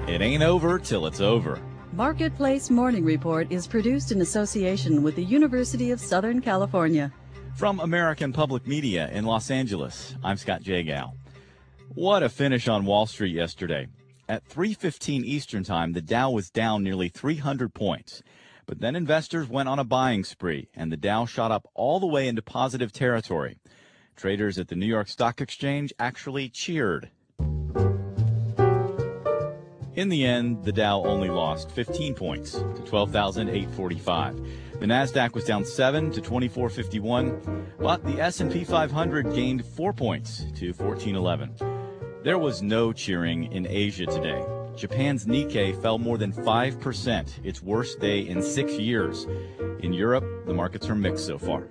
It ain't over till it's over. Marketplace Morning Report is produced in association with the University of Southern California. From American Public Media in Los Angeles, I'm Scott Jagow. What a finish on Wall Street yesterday. At 3:15 Eastern Time, the Dow was down nearly 300 points. But then investors went on a buying spree, and the Dow shot up all the way into positive territory. Traders at the New York Stock Exchange actually cheered. In the end, the Dow only lost 15 points to 12,845. The Nasdaq was down 7 to 2451, but the S&P 500 gained 4 points to 1411. There was no cheering in Asia today. Japan's Nikkei fell more than 5%, its worst day in 6 years. In Europe, the markets are mixed so far.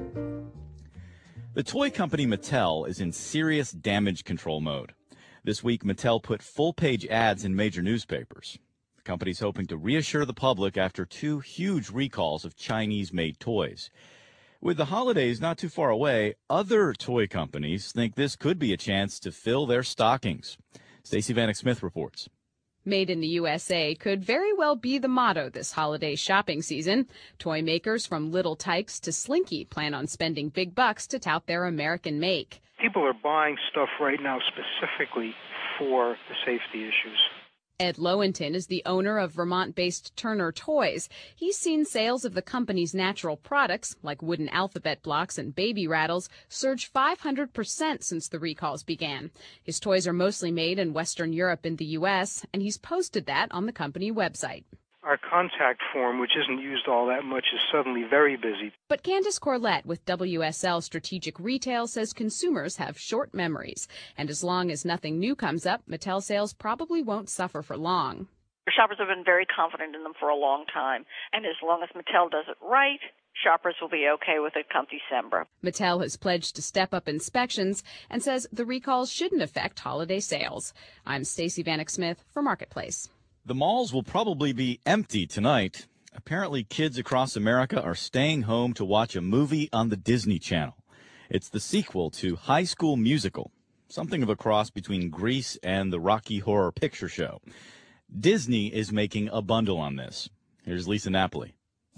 The toy company Mattel is in serious damage control mode. This week, Mattel put full-page ads in major newspapers. The company's hoping to reassure the public after 2 huge recalls of Chinese-made toys. With the holidays not too far away, other toy companies think this could be a chance to fill their stockings. Stacey Vanek Smith reports. Made in the USA could very well be the motto this holiday shopping season. Toy makers from Little Tikes to Slinky plan on spending big bucks to tout their American make. People are buying stuff right now specifically for the safety issues. Ed Lowenton is the owner of Vermont-based Turner Toys. He's seen sales of the company's natural products, like wooden alphabet blocks and baby rattles, surge 500% since the recalls began. His toys are mostly made in Western Europe and the U.S., and he's posted that on the company website. Our contact form, which isn't used all that much, is suddenly very busy. But Candace Corlett with WSL Strategic Retail says consumers have short memories. And as long as nothing new comes up, Mattel sales probably won't suffer for long. Shoppers have been very confident in them for a long time. And as long as Mattel does it right, shoppers will be okay with it come December. Mattel has pledged to step up inspections and says the recalls shouldn't affect holiday sales. I'm Stacey Vanek Smith for Marketplace. The malls will probably be empty tonight. Apparently, kids across America are staying home to watch a movie on the Disney Channel. It's the sequel to High School Musical, something of a cross between Grease and the Rocky Horror Picture Show. Disney is making a bundle on this. Here's Lisa Napoli.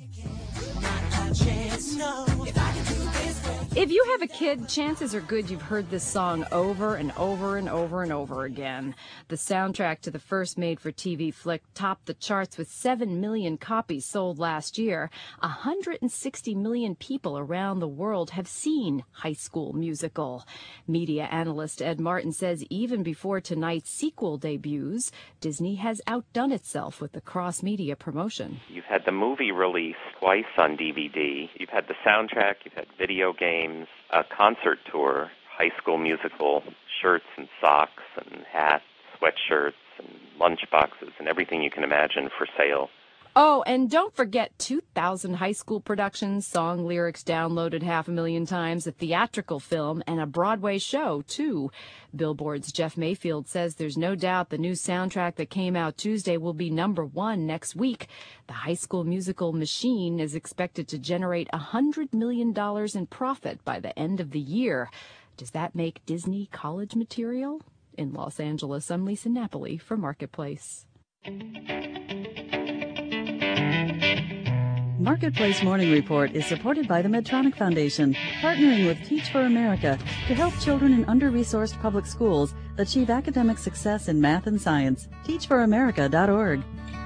If you have a kid, chances are good you've heard this song over and over and over and over again. The soundtrack to the first made-for-TV flick topped the charts with 7 million copies sold last year. 160 million people around the world have seen High School Musical. Media analyst Ed Martin says even before tonight's sequel debuts, Disney has outdone itself with the cross-media promotion. You've had the movie released twice on DVD. You've had the soundtrack, you've had video games, a concert tour, High School Musical, shirts and socks and hats, sweatshirts and lunchboxes and everything you can imagine for sale. Oh, and don't forget 2,000 high school productions, song lyrics downloaded 500,000 times, a theatrical film, and a Broadway show, too. Billboard's Jeff Mayfield says there's no doubt the new soundtrack that came out Tuesday will be #1 next week. The High School Musical machine is expected to generate $100 million in profit by the end of the year. Does that make Disney college material? In Los Angeles, I'm Lisa Napoli for Marketplace. Marketplace Morning Report is supported by the Medtronic Foundation, partnering with Teach for America to help children in under-resourced public schools achieve academic success in math and science. TeachForAmerica.org.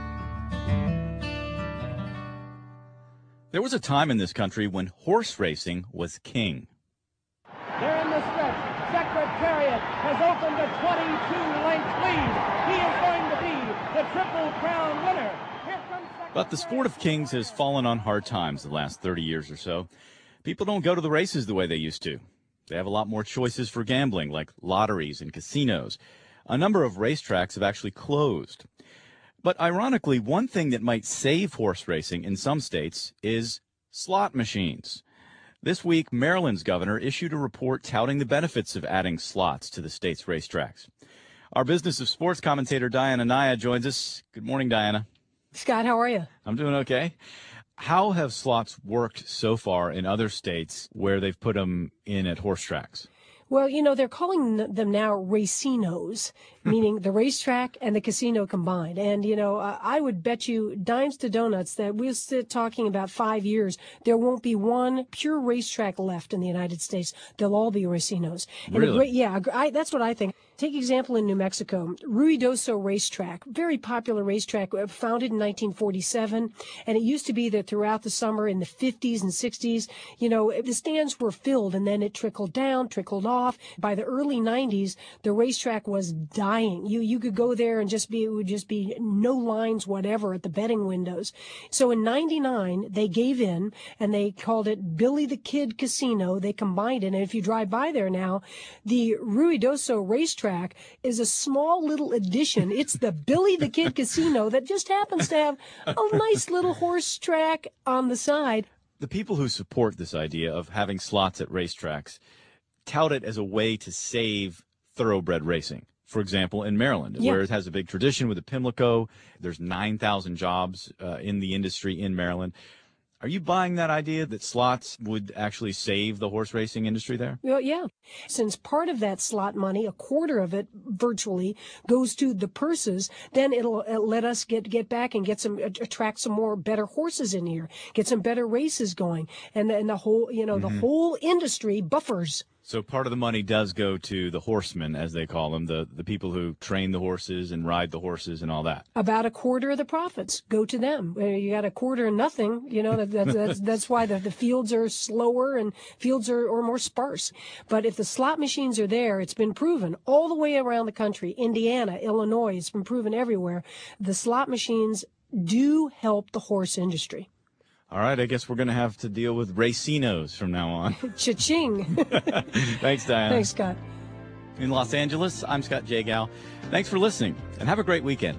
There was a time in this country when horse racing was king. They're in the stretch. Secretariat has opened a 22-length lead. He is going to be the Triple Crown winner. But the sport of kings has fallen on hard times the last 30 years or so. People don't go to the races the way they used to. They have a lot more choices for gambling, like lotteries and casinos. A number of racetracks have actually closed. But ironically, one thing that might save horse racing in some states is slot machines. This week, Maryland's governor issued a report touting the benefits of adding slots to the state's racetracks. Our Business of Sports commentator Diana Naya joins us. Good morning, Diana. Scott, how are you? I'm doing okay. How have slots worked so far in other states where they've put them in at horse tracks? Well, you know, they're calling them now racinos, meaning the racetrack and the casino combined. And, I would bet you dimes to donuts that we'll sit talking about 5 years, there won't be one pure racetrack left in the United States. They'll all be racinos. Really? That's what I think. Take example in New Mexico, Ruidoso Racetrack, very popular racetrack, founded in 1947, and it used to be that throughout the summer in the 50s and 60s, the stands were filled, and then it trickled down, trickled off. By the early 90s, the racetrack was dying. You could go there and it would just be no lines whatever at the betting windows. So in 99, they gave in, and they called it Billy the Kid Casino. They combined it, and if you drive by there now, the Ruidoso Racetrack is a small little addition. It's the Billy the Kid Casino that just happens to have a nice little horse track on the side. The people who support this idea of having slots at racetracks tout it as a way to save thoroughbred racing. For example, in Maryland, where it has a big tradition with the Pimlico, there's 9,000 jobs in the industry in Maryland. Are you buying that idea that slots would actually save the horse racing industry there? Well, yeah. Since part of that slot money, a quarter of it virtually, goes to the purses, then it'll let us get back and attract some more better horses in here, get some better races going, and the whole, the whole industry buffers. So part of the money does go to the horsemen, as they call them, the people who train the horses and ride the horses and all that. About a quarter of the profits go to them. You got a quarter and nothing. That's why the fields are slower and fields are more sparse. But if the slot machines are there, it's been proven all the way around the country, Indiana, Illinois, it's been proven everywhere. The slot machines do help the horse industry. All right, I guess we're going to have to deal with racinos from now on. Cha-ching. Thanks, Diana. Thanks, Scott. In Los Angeles, I'm Scott Jagow. Thanks for listening, and have a great weekend.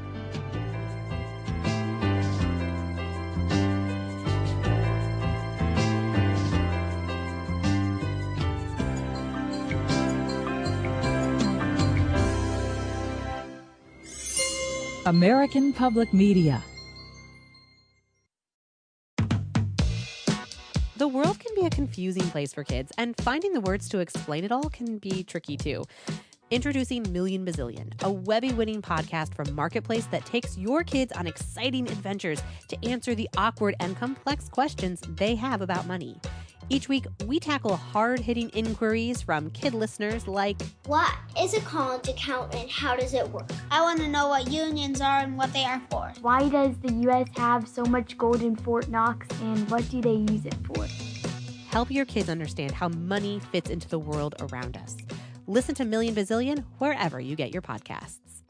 American Public Media. The world can be a confusing place for kids, and finding the words to explain it all can be tricky too. Introducing Million Bazillion, a Webby-winning podcast from Marketplace that takes your kids on exciting adventures to answer the awkward and complex questions they have about money. Each week, we tackle hard-hitting inquiries from kid listeners like, what is a college account and how does it work? I want to know what unions are and what they are for. Why does the U.S. have so much gold in Fort Knox, and what do they use it for? Help your kids understand how money fits into the world around us. Listen to Million Bazillion wherever you get your podcasts.